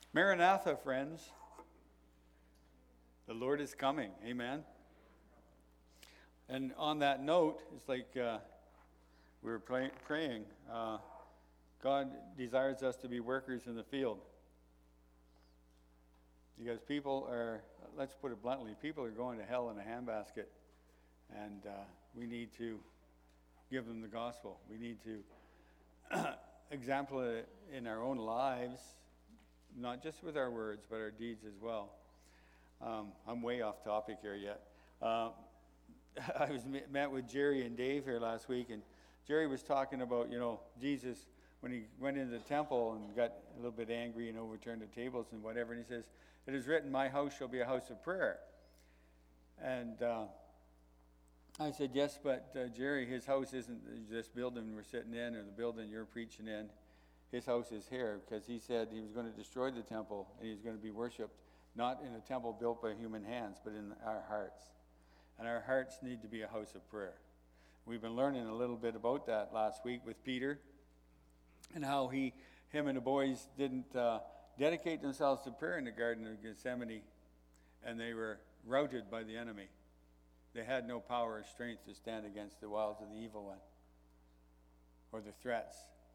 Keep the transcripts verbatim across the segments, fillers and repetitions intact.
Maranatha, friends. The Lord is coming. Amen. And on that note, it's like uh, we were pray- praying. Uh, God desires us to be workers in the field. Because people are, let's put it bluntly, people are going to hell in a handbasket. And uh, we need to give them the gospel. We need to example it in our own lives, not just with our words, but our deeds as well. Um, I'm way off topic here yet. Uh, I was met with Jerry and Dave here last week, and Jerry was talking about, you know, Jesus, when he went into the temple and got a little bit angry and overturned the tables and whatever, and he says, "It is written, my house shall be a house of prayer." And uh, I said, yes, but uh, Jerry, his house isn't this building we're sitting in or the building you're preaching in. His house is here, because he said he was going to destroy the temple and he was going to be worshipped, not in a temple built by human hands, but in our hearts. And our hearts need to be a house of prayer. We've been learning a little bit about that last week with Peter, and how he, him and the boys didn't uh, dedicate themselves to prayer in the Garden of Gethsemane, and they were routed by the enemy. They had no power or strength to stand against the wiles of the evil one or the threats.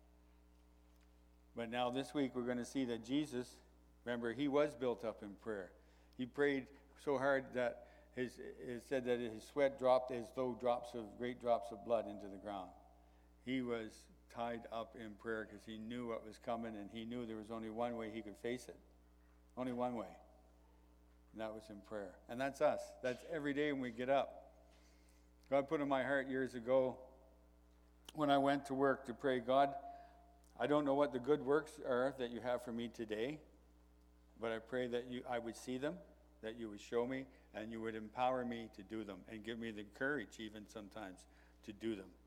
But now this week we're going to see that Jesus, remember, he was built up in prayer. He prayed so hard that his, it said that his sweat dropped as though drops of great drops of blood into the ground. He was tied up in prayer because he knew what was coming, and he knew there was only one way he could face it. Only one way. And that was in prayer. And that's us. That's every day when we get up. God put in my heart years ago when I went to work to pray, God, I don't know what the good works are that you have for me today, but I pray that you, I would see them, that you would show me, and you would empower me to do them and give me the courage even sometimes to do them.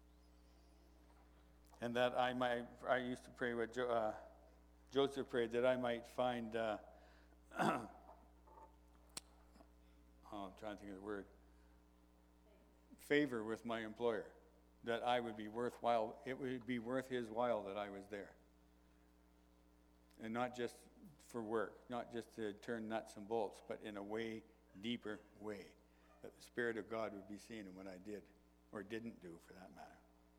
And that I might, I used to pray what jo, uh, Joseph prayed, that I might find, uh, oh, I'm trying to think of the word, favor with my employer, that I would be worthwhile, it would be worth his while that I was there. And not just for work, not just to turn nuts and bolts, but in a way deeper way, that the Spirit of God would be seen in what I did, or didn't do for that matter.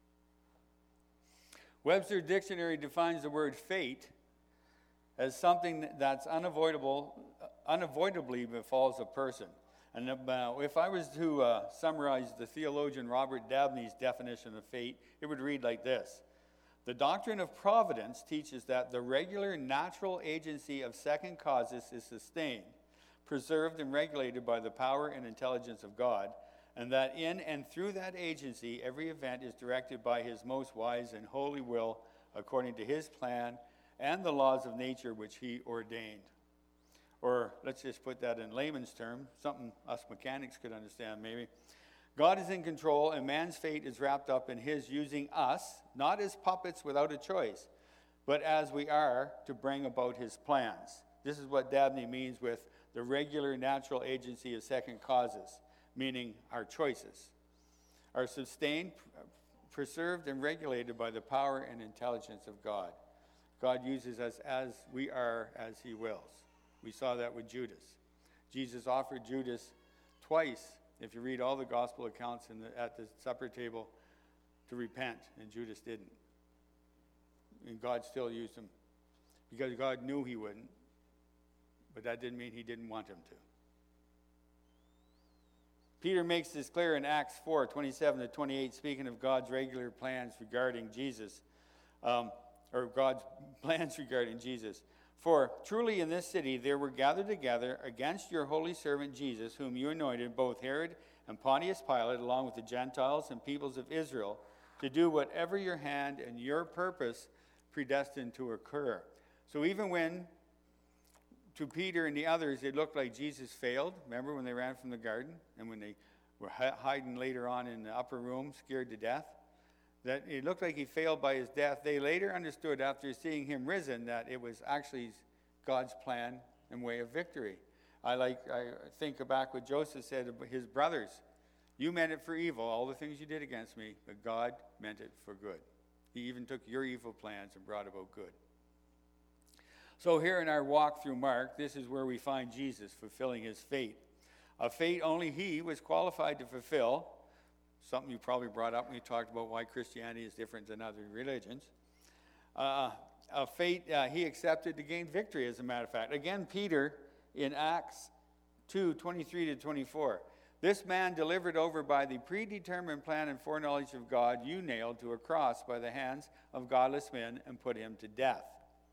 Webster Dictionary defines the word fate as something that's unavoidable, unavoidably befalls a person. And uh, if I was to uh, summarize the theologian Robert Dabney's definition of fate, it would read like this. The doctrine of providence teaches that the regular natural agency of second causes is sustained, preserved and regulated by the power and intelligence of God, and that in and through that agency, every event is directed by his most wise and holy will according to his plan and the laws of nature which he ordained. Or let's just put that in layman's term, something us mechanics could understand maybe. God is in control, and man's fate is wrapped up in his using us, not as puppets without a choice, but as we are to bring about his plans. This is what Dabney means with the regular natural agency of second causes, meaning our choices, are sustained, preserved, and regulated by the power and intelligence of God. God uses us as we are, as he wills. We saw that with Judas. Jesus offered Judas twice, if you read all the gospel accounts in the, at the supper table, to repent, and Judas didn't. And God still used him because God knew he wouldn't, but that didn't mean he didn't want him to. Peter makes this clear in Acts four, twenty-seven to twenty-eight, speaking of God's regular plans regarding Jesus, um, or God's plans regarding Jesus. For truly in this city there were gathered together against your holy servant Jesus, whom you anointed, both Herod and Pontius Pilate, along with the Gentiles and peoples of Israel, to do whatever your hand and your purpose predestined to occur. So even when, to Peter and the others, it looked like Jesus failed, remember when they ran from the garden, and when they were hiding later on in the upper room, scared to death, that it looked like he failed by his death. They later understood, after seeing him risen, that it was actually God's plan and way of victory. I like I think back what Joseph said to his brothers. You meant it for evil, all the things you did against me, but God meant it for good. He even took your evil plans and brought about good. So here in our walk through Mark, this is where we find Jesus fulfilling his fate. A fate only he was qualified to fulfill. Something you probably brought up when you talked about why Christianity is different than other religions. Uh, a fate uh, he accepted to gain victory, as a matter of fact. Again, Peter in Acts two, twenty-three to twenty-four. This man delivered over by the predetermined plan and foreknowledge of God, you nailed to a cross by the hands of godless men and put him to death.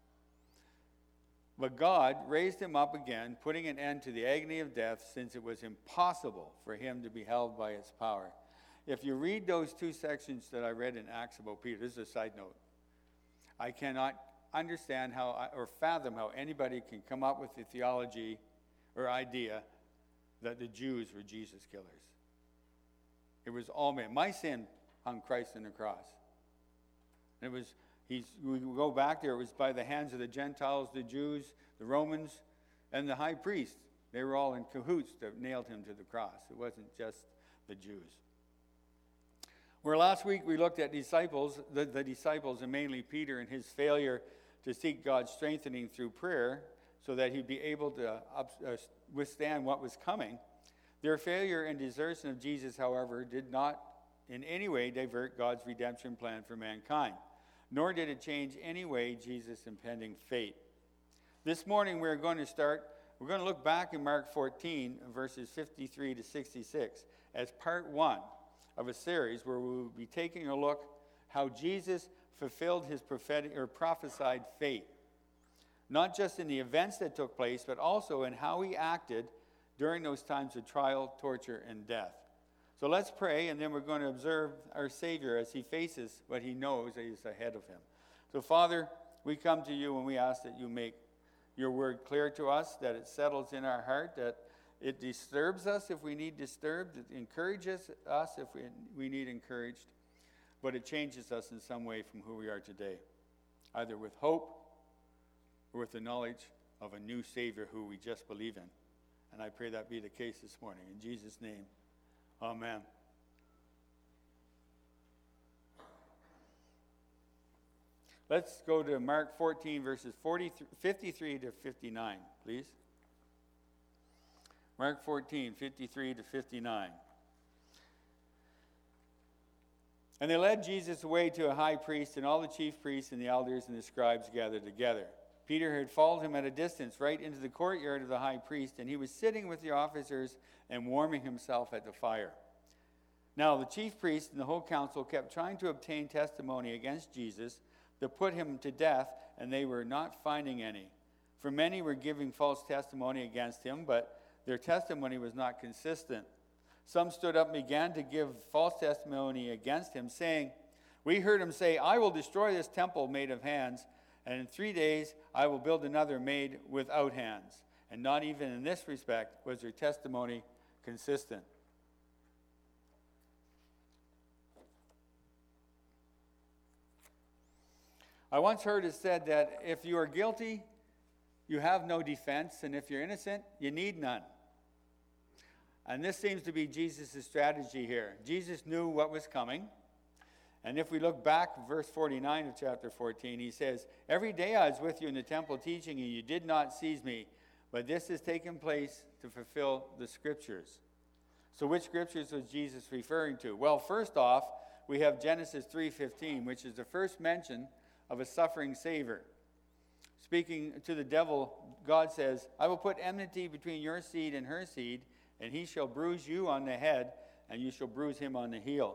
But God raised him up again, putting an end to the agony of death, since it was impossible for him to be held by its power. If you read those two sections that I read in Acts about Peter, this is a side note. I cannot understand how or fathom how anybody can come up with the theology or idea that the Jews were Jesus killers. It was all men. My sin hung Christ on the cross. It was, he's, we go back there, it was by the hands of the Gentiles, the Jews, the Romans, and the high priest. They were all in cahoots that nailed him to the cross. It wasn't just the Jews. Where last week we looked at disciples, the, the disciples, and mainly Peter and his failure to seek God's strengthening through prayer so that he'd be able to up, uh, withstand what was coming. Their failure and desertion of Jesus, however, did not in any way divert God's redemption plan for mankind, nor did it change any way Jesus' impending fate. This morning we're going to start, we're going to look back in Mark fourteen, verses fifty-three to sixty-six, as part one of a series where we will be taking a look how Jesus fulfilled his prophetic or prophesied fate, not just in the events that took place, but also in how he acted during those times of trial, torture, and death. So let's pray, and then we're going to observe our Savior as he faces what he knows is ahead of him. So, Father, we come to you and we ask that you make your word clear to us, that it settles in our heart, that it disturbs us if we need disturbed, it encourages us if we, we need encouraged, but it changes us in some way from who we are today, either with hope or with the knowledge of a new Savior who we just believe in. And I pray that be the case this morning. In Jesus' name, amen. Let's go to Mark fourteen, verses fifty-three to fifty-nine, please. Mark fourteen, fifty-three to fifty-nine. And they led Jesus away to a high priest, and all the chief priests and the elders and the scribes gathered together. Peter had followed him at a distance right into the courtyard of the high priest, and he was sitting with the officers and warming himself at the fire. Now the chief priests and the whole council kept trying to obtain testimony against Jesus to put him to death, and they were not finding any. For many were giving false testimony against him, but their testimony was not consistent. Some stood up and began to give false testimony against him, saying, "We heard him say, 'I will destroy this temple made of hands, and in three days I will build another made without hands.' And not even in this respect was their testimony consistent." I once heard it said that if you are guilty, you have no defense, and if you're innocent, you need none. And this seems to be Jesus' strategy here. Jesus knew what was coming. And if we look back, verse forty-nine of chapter fourteen, he says, "Every day I was with you in the temple teaching, and you did not seize me, but this has taken place to fulfill the scriptures." So which scriptures was Jesus referring to? Well, first off, we have Genesis three fifteen, which is the first mention of a suffering Savior. Speaking to the devil, God says, "I will put enmity between your seed and her seed, and he shall bruise you on the head, and you shall bruise him on the heel."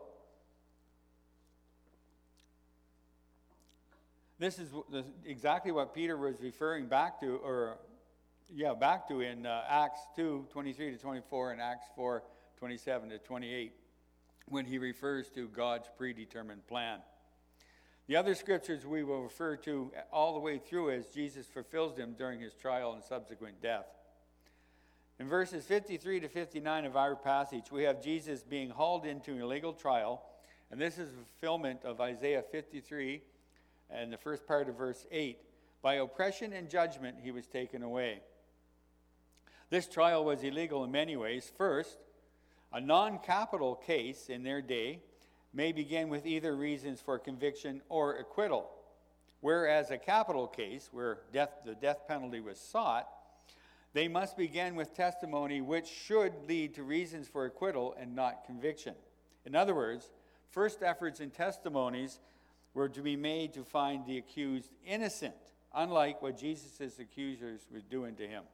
This is exactly what Peter was referring back to, or yeah, back to in uh, Acts two, twenty-three to twenty-four, and Acts four, twenty-seven to twenty-eight, when he refers to God's predetermined plan. The other scriptures we will refer to all the way through as Jesus fulfills them during his trial and subsequent death. In verses fifty-three to fifty-nine of our passage, we have Jesus being hauled into a legal trial, and this is a fulfillment of Isaiah fifty-three and the first part of verse eight. By oppression and judgment he was taken away. This trial was illegal in many ways. First, a non-capital case in their day may begin with either reasons for conviction or acquittal. Whereas a capital case, where death, the death penalty was sought, they must begin with testimony which should lead to reasons for acquittal and not conviction. In other words, first efforts and testimonies were to be made to find the accused innocent, unlike what Jesus' accusers were doing to him.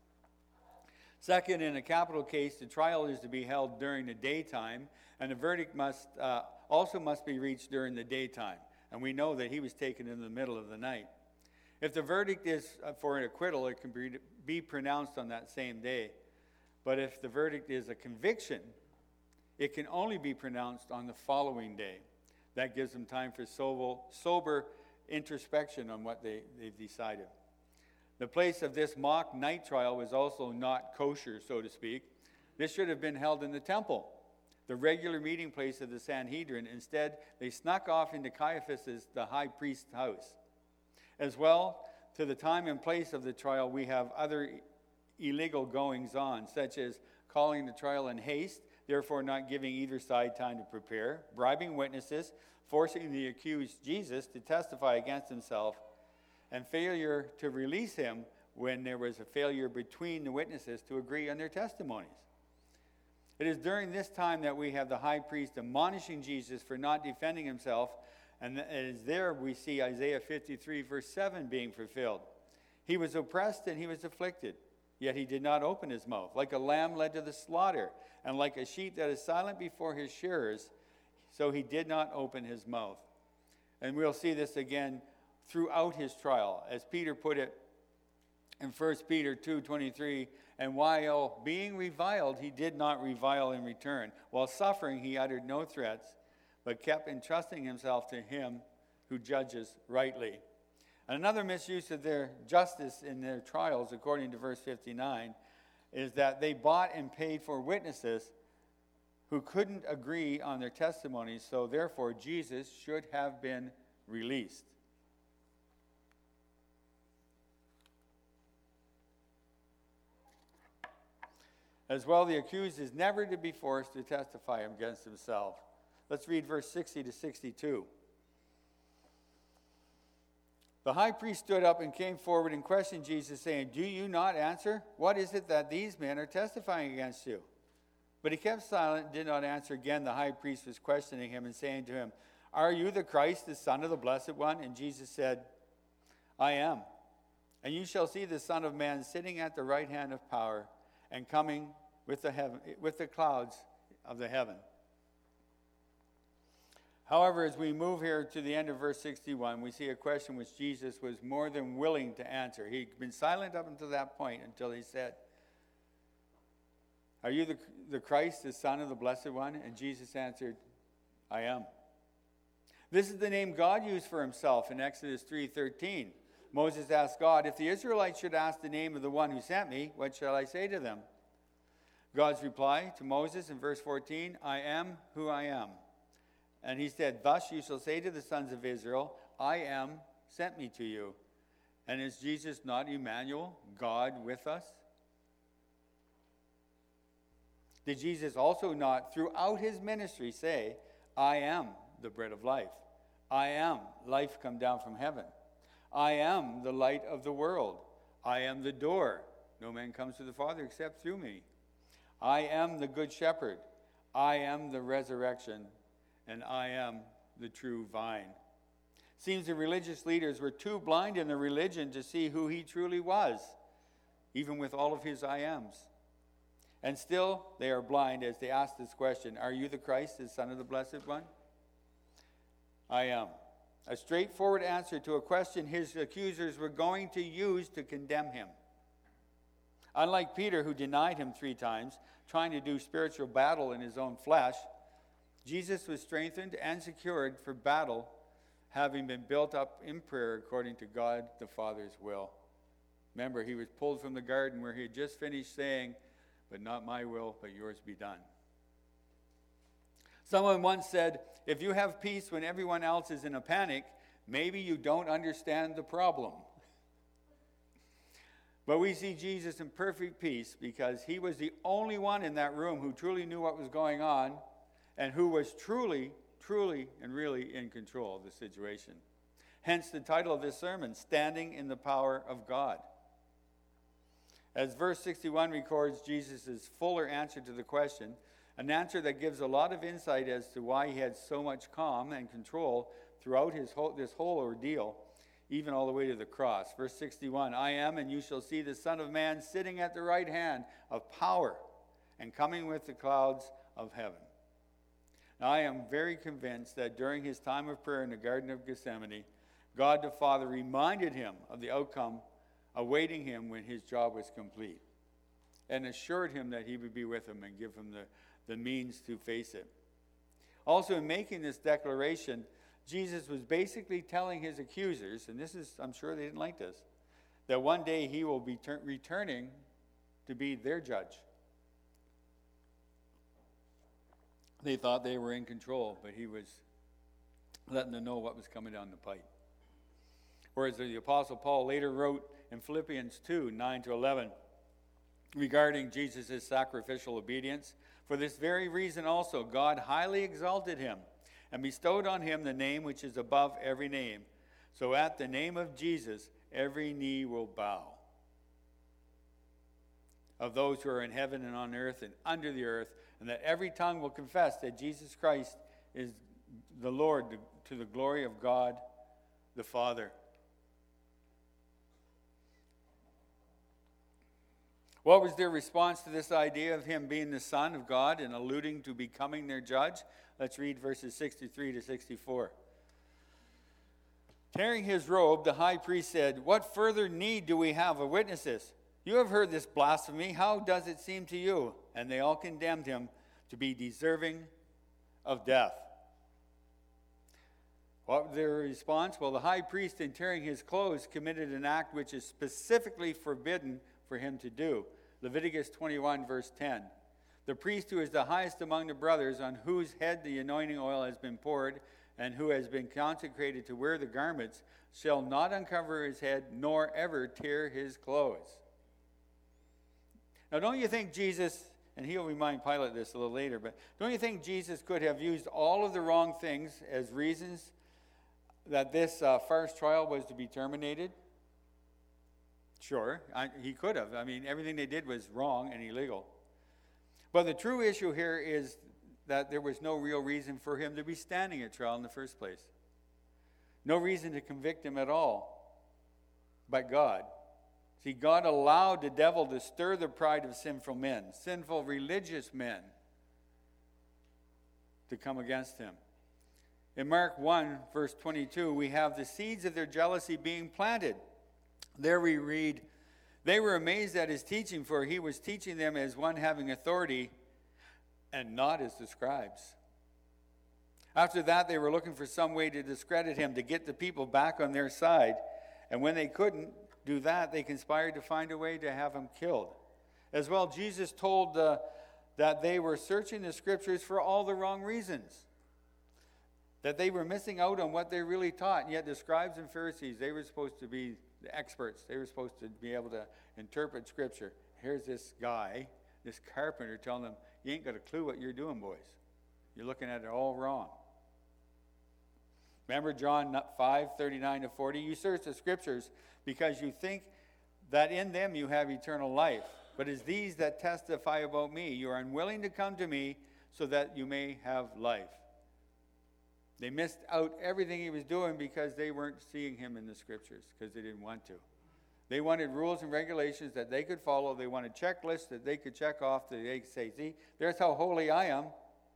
Second, in a capital case, the trial is to be held during the daytime, and the verdict must uh, also must be reached during the daytime. And we know that he was taken in the middle of the night. If the verdict is for an acquittal, it can be pronounced on that same day. But if the verdict is a conviction, it can only be pronounced on the following day. That gives them time for sober, sober introspection on what they, they've decided. The place of this mock night trial was also not kosher, so to speak. This should have been held in the temple, the regular meeting place of the Sanhedrin. Instead, they snuck off into Caiaphas, the high priest's house. As well, to the time and place of the trial, we have other illegal goings-on, such as calling the trial in haste, therefore not giving either side time to prepare, bribing witnesses, forcing the accused Jesus to testify against himself, and failure to release him when there was a failure between the witnesses to agree on their testimonies. It is during this time that we have the high priest admonishing Jesus for not defending himself, and it is there we see Isaiah fifty-three, verse seven being fulfilled. He was oppressed and he was afflicted, yet he did not open his mouth. Like a lamb led to the slaughter, and like a sheep that is silent before his shearers, so he did not open his mouth. And we'll see this again throughout his trial. As Peter put it in First Peter two twenty-three, and while being reviled, he did not revile in return. While suffering, he uttered no threats, but kept entrusting himself to him who judges rightly. And another misuse of their justice in their trials, according to verse fifty-nine, is that they bought and paid for witnesses who couldn't agree on their testimonies, so therefore Jesus should have been released. As well, the accused is never to be forced to testify against himself. Let's read verse sixty to sixty-two. The high priest stood up and came forward and questioned Jesus, saying, "Do you not answer? What is it that these men are testifying against you?" But he kept silent and did not answer. Again, the high priest was questioning him and saying to him, "Are you the Christ, the Son of the Blessed One?" And Jesus said, "I am. And you shall see the Son of Man sitting at the right hand of power and coming with the heaven, with the clouds of the heaven." However, as we move here to the end of verse sixty-one, we see a question which Jesus was more than willing to answer. He'd been silent up until that point, until he said, "Are you the, the Christ, the Son of the Blessed One?" And Jesus answered, "I am." This is the name God used for himself in Exodus three thirteen. Moses asked God, "If the Israelites should ask the name of the one who sent me, what shall I say to them?" God's reply to Moses in verse fourteen, "I am who I am." And he said, "Thus you shall say to the sons of Israel, I am sent me to you." And is Jesus not Emmanuel, God with us? Did Jesus also not, throughout his ministry, say, "I am the bread of life. I am life come down from heaven. I am the light of the world. I am the door. No man comes to the Father except through me. I am the good shepherd. I am the resurrection, and I am the true vine"? Seems the religious leaders were too blind in their religion to see who he truly was, even with all of his I ams. And still they are blind as they ask this question, "Are you the Christ, the Son of the Blessed One?" I am. A straightforward answer to a question his accusers were going to use to condemn him. Unlike Peter, who denied him three times, trying to do spiritual battle in his own flesh, Jesus was strengthened and secured for battle, having been built up in prayer according to God the Father's will. Remember, he was pulled from the garden where he had just finished saying, "But not my will, but yours be done." Someone once said, "If you have peace when everyone else is in a panic, maybe you don't understand the problem." But we see Jesus in perfect peace because he was the only one in that room who truly knew what was going on and who was truly, truly, and really in control of the situation. Hence the title of this sermon, Standing in the Power of God. As verse sixty-one records Jesus' fuller answer to the question, an answer that gives a lot of insight as to why he had so much calm and control throughout his whole, this whole ordeal, even all the way to the cross. Verse sixty-one, I am, and you shall see the Son of Man sitting at the right hand of power and coming with the clouds of heaven. Now, I am very convinced that during his time of prayer in the Garden of Gethsemane, God the Father reminded him of the outcome awaiting him when his job was complete, and assured him that he would be with him and give him the, the means to face it. Also, in making this declaration, Jesus was basically telling his accusers, and this is, I'm sure they didn't like this, that one day he will be ter- returning to be their judge. They thought they were in control, but he was letting them know what was coming down the pipe. Whereas the Apostle Paul later wrote in Philippians two, nine to eleven, regarding Jesus' sacrificial obedience, for this very reason also God highly exalted him and bestowed on him the name which is above every name. So at the name of Jesus, every knee will bow, of those who are in heaven and on earth and under the earth, and that every tongue will confess that Jesus Christ is the Lord, to the glory of God the Father. What was their response to this idea of him being the Son of God and alluding to becoming their judge? Let's read verses sixty-three to sixty-four. Tearing his robe, the high priest said, what further need do we have of witnesses? You have heard this blasphemy. How does it seem to you? And they all condemned him to be deserving of death. What was their response? Well, the high priest, in tearing his clothes, committed an act which is specifically forbidden for him to do. Leviticus twenty-one, verse ten. The priest who is the highest among the brothers, on whose head the anointing oil has been poured, and who has been consecrated to wear the garments, shall not uncover his head, nor ever tear his clothes. Now, don't you think Jesus, and he'll remind Pilate this a little later, but don't you think Jesus could have used all of the wrong things as reasons that this uh, first trial was to be terminated? Sure, I, he could have. I mean, everything they did was wrong and illegal. But the true issue here is that there was no real reason for him to be standing at trial in the first place. No reason to convict him at all, but God. See, God allowed the devil to stir the pride of sinful men, sinful religious men, to come against him. In Mark one, verse twenty-two, we have the seeds of their jealousy being planted. There we read, they were amazed at his teaching, for he was teaching them as one having authority and not as the scribes. After that, they were looking for some way to discredit him, to get the people back on their side. And when they couldn't do that, they conspired to find a way to have him killed. As well, Jesus told uh, that they were searching the scriptures for all the wrong reasons, that they were missing out on what they really taught. And yet the scribes and Pharisees, they were supposed to be the experts. They were supposed to be able to interpret scripture. Here's this guy, this carpenter, telling them, you ain't got a clue what you're doing, boys. You're looking at it all wrong. Remember John five, thirty-nine to forty? You search the scriptures because you think that in them you have eternal life. But it's these that testify about me. You are unwilling to come to me so that you may have life. They missed out everything he was doing because they weren't seeing him in the scriptures, because they didn't want to. They wanted rules and regulations that they could follow. They wanted checklists that they could check off, that they could say, see, there's how holy I am.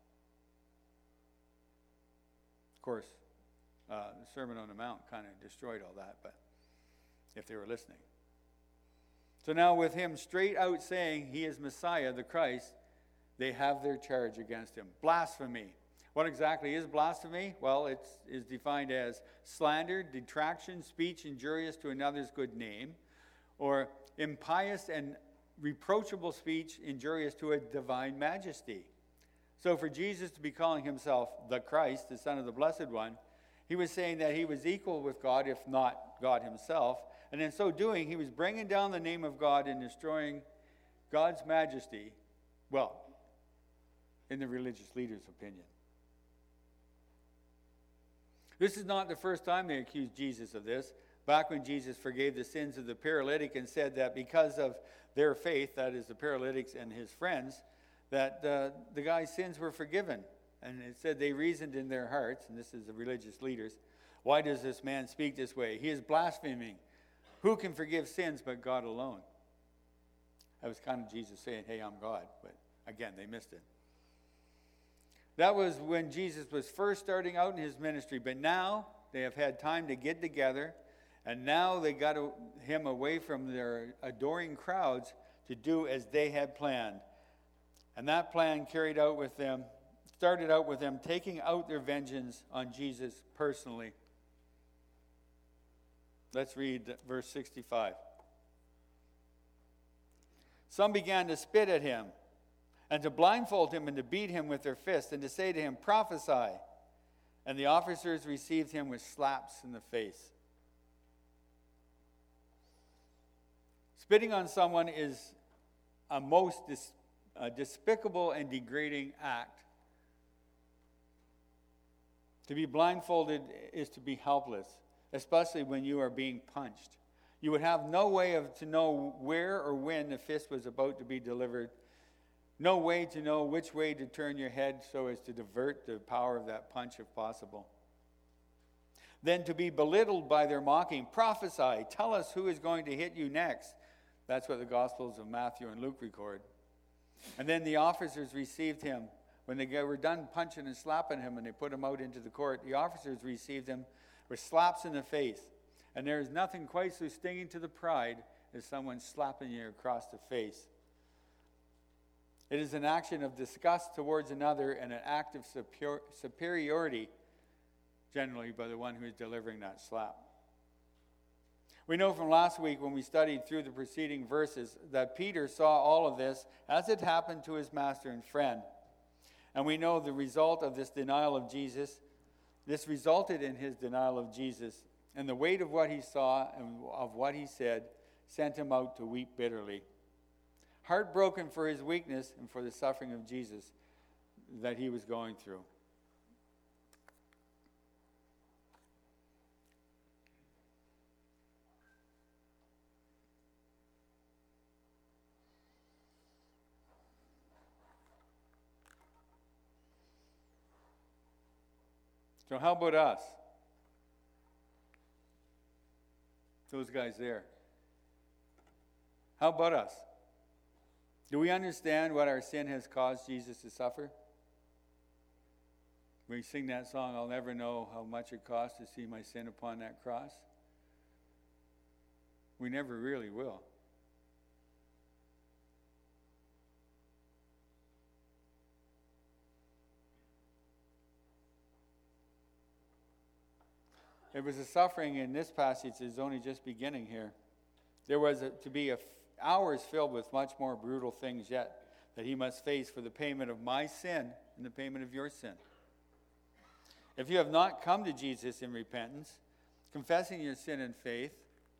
Of course, uh, the Sermon on the Mount kind of destroyed all that, but if they were listening. So now with him straight out saying he is Messiah, the Christ, they have their charge against him. Blasphemy. What exactly is blasphemy? Well, it is defined as slander, detraction, speech injurious to another's good name, or impious and reproachable speech injurious to a divine majesty. So for Jesus to be calling himself the Christ, the Son of the Blessed One, he was saying that he was equal with God, if not God himself. And in so doing, he was bringing down the name of God and destroying God's majesty, well, in the religious leaders' opinion. This is not the first time they accused Jesus of this. Back when Jesus forgave the sins of the paralytic and said that because of their faith, that is the paralytics and his friends, that uh, the guy's sins were forgiven. And it said they reasoned in their hearts, and this is the religious leaders, why does this man speak this way? He is blaspheming. Who can forgive sins but God alone? That was kind of Jesus saying, hey, I'm God. But again, they missed it. That was when Jesus was first starting out in his ministry. But now they have had time to get together. And now they got him away from their adoring crowds to do as they had planned. And that plan carried out with them, started out with them taking out their vengeance on Jesus personally. Let's read verse sixty-five. Some began to spit at him, and to blindfold him, and to beat him with their fists, and to say to him, prophesy. And the officers received him with slaps in the face. Spitting on someone is a most dis- a despicable and degrading act. To be blindfolded is to be helpless, especially when you are being punched. You would have no way of to know where or when the fist was about to be delivered. No way to know which way to turn your head so as to divert the power of that punch if possible. Then to be belittled by their mocking, prophesy, tell us who is going to hit you next. That's what the Gospels of Matthew and Luke record. And then the officers received him. When they were done punching and slapping him and they put him out into the court, the officers received him with slaps in the face. And there is nothing quite so stinging to the pride as someone slapping you across the face. It is an action of disgust towards another and an act of superior, superiority, generally by the one who is delivering that slap. We know from last week when we studied through the preceding verses that Peter saw all of this as it happened to his master and friend. And we know the result of this denial of Jesus. This resulted in his denial of Jesus. And the weight of what he saw and of what he said sent him out to weep bitterly. Heartbroken for his weakness and for the suffering of Jesus that he was going through. So how about us? Those guys there. How about us? Do we understand what our sin has caused Jesus to suffer? We sing that song, I'll never know how much it cost to see my sin upon that cross. We never really will. It was a suffering in this passage is only just beginning here. There was a, to be a, hours filled with much more brutal things yet that he must face for the payment of my sin and the payment of your sin. If you have not come to Jesus in repentance, confessing your sin in faith,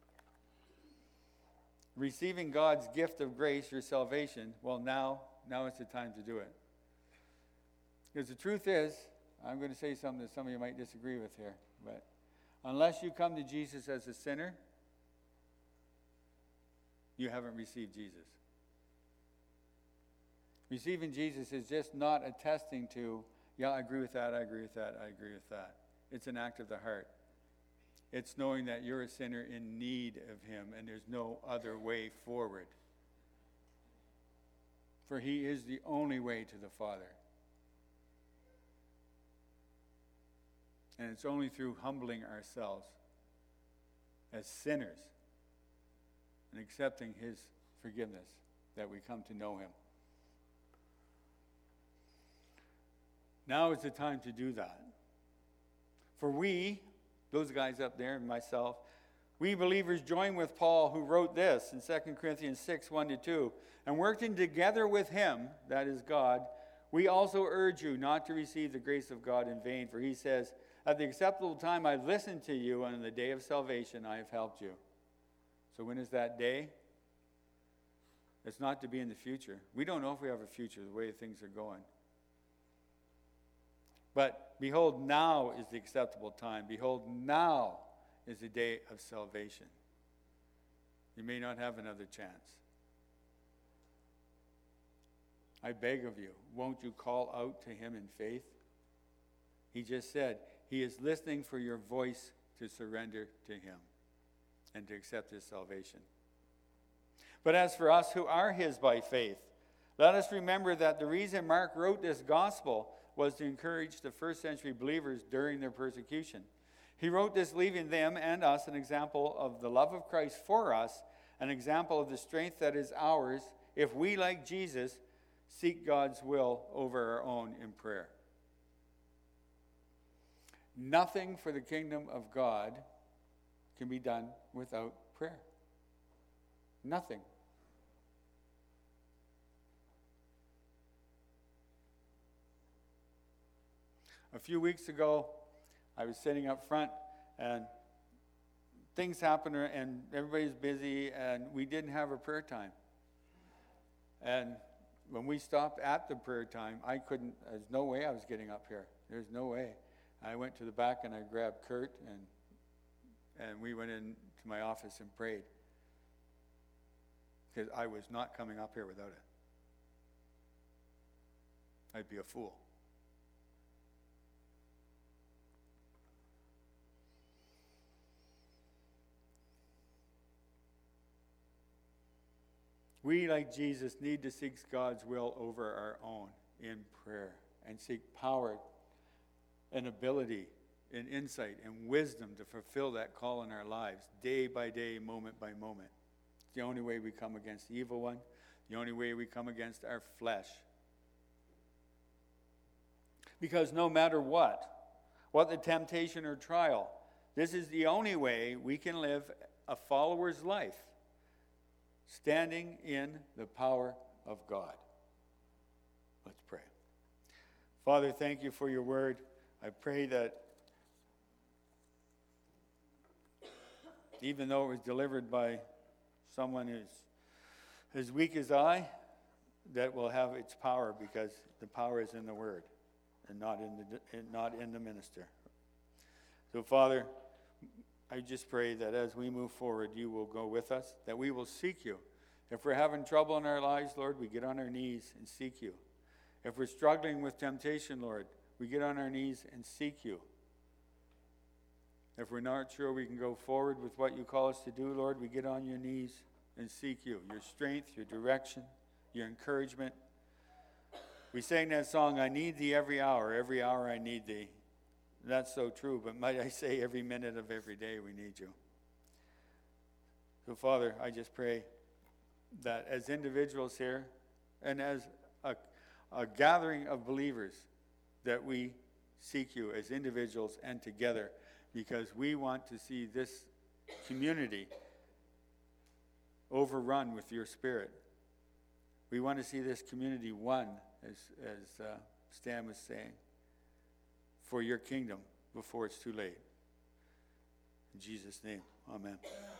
receiving God's gift of grace, your salvation, well, now, now is the time to do it. Because the truth is, I'm going to say something that some of you might disagree with here, but unless you come to Jesus as a sinner, you haven't received Jesus. Receiving Jesus is just not attesting to, yeah, I agree with that, I agree with that, I agree with that. It's an act of the heart. It's knowing that you're a sinner in need of him and there's no other way forward. For he is the only way to the Father. And it's only through humbling ourselves as sinners and accepting his forgiveness that we come to know him. Now is the time to do that. For we, those guys up there and myself, we believers join with Paul who wrote this in Second Corinthians six, one to two. And working together with him, that is God, we also urge you not to receive the grace of God in vain. For he says, at the acceptable time I listened to you, and on the day of salvation I have helped you. So when is that day? It's not to be in the future. We don't know if we have a future the way things are going. But behold, now is the acceptable time. Behold, now is the day of salvation. You may not have another chance. I beg of you, won't you call out to him in faith? He just said, he is listening for your voice to surrender to him and to accept his salvation. But as for us who are his by faith, let us remember that the reason Mark wrote this gospel was to encourage the first century believers during their persecution. He wrote this leaving them and us an example of the love of Christ for us, an example of the strength that is ours if we, like Jesus, seek God's will over our own in prayer. Nothing for the kingdom of God can be done without prayer. Nothing. A few weeks ago, I was sitting up front, and things happened, and everybody's busy, and we didn't have a prayer time. And when we stopped at the prayer time, I couldn't, there's no way I was getting up here. There's no way. I went to the back, and I grabbed Kurt, and and we went into my office and prayed. Because I was not coming up here without it. I'd be a fool. We, like Jesus, need to seek God's will over our own in prayer and seek power and ability and insight and wisdom to fulfill that call in our lives day by day, moment by moment. It's the only way we come against the evil one, the only way we come against our flesh. Because no matter what, what the temptation or trial, this is the only way we can live a follower's life, standing in the power of God. Let's pray. Father, thank you for your word. I pray that even though it was delivered by someone who's as weak as I, that will have its power, because the power is in the word and not in the not in the minister. So, Father, I just pray that as we move forward, you will go with us, that we will seek you. If we're having trouble in our lives, Lord, we get on our knees and seek you. If we're struggling with temptation, Lord, we get on our knees and seek you. If we're not sure we can go forward with what you call us to do, Lord, we get on your knees and seek you, your strength, your direction, your encouragement. We sang that song, I need thee every hour, every hour I need thee. That's so true, but might I say every minute of every day we need you. So, Father, I just pray that as individuals here and as a, a gathering of believers, that we seek you as individuals and together, because we want to see this community overrun with your Spirit. We want to see this community one, as, as uh, Stan was saying, for your kingdom before it's too late. In Jesus' name, amen.